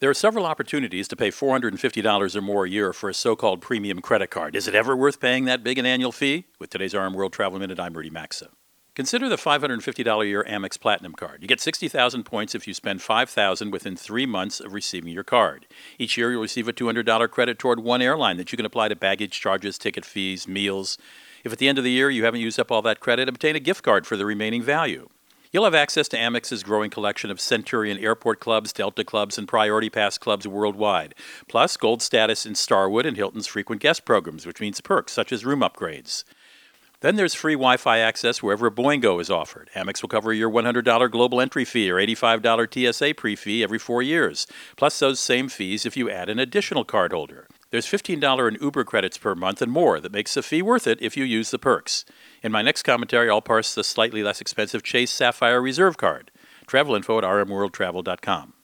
There are several opportunities to pay $450 or more a year for a so-called premium credit card. Is it ever worth paying that big an annual fee? With today's RM World Travel Minute, I'm Rudy Maxa. Consider the $550 a year Amex Platinum Card. You get 60,000 points if you spend $5,000 within 3 months of receiving your card. Each year, you'll receive a $200 credit toward one airline that you can apply to baggage charges, ticket fees, meals. If at the end of the year you haven't used up all that credit, obtain a gift card for the remaining value. You'll have access to Amex's growing collection of Centurion Airport Clubs, Delta Clubs, and Priority Pass Clubs worldwide, plus gold status in Starwood and Hilton's frequent guest programs, which means perks such as room upgrades. Then there's free Wi-Fi access wherever Boingo is offered. Amex will cover your $100 global entry fee or $85 TSA pre-fee every 4 years, plus those same fees if you add an additional cardholder. There's $15 in Uber credits per month and more that makes the fee worth it if you use the perks. In my next commentary, I'll parse the slightly less expensive Chase Sapphire Reserve card. Travel info at rmworldtravel.com.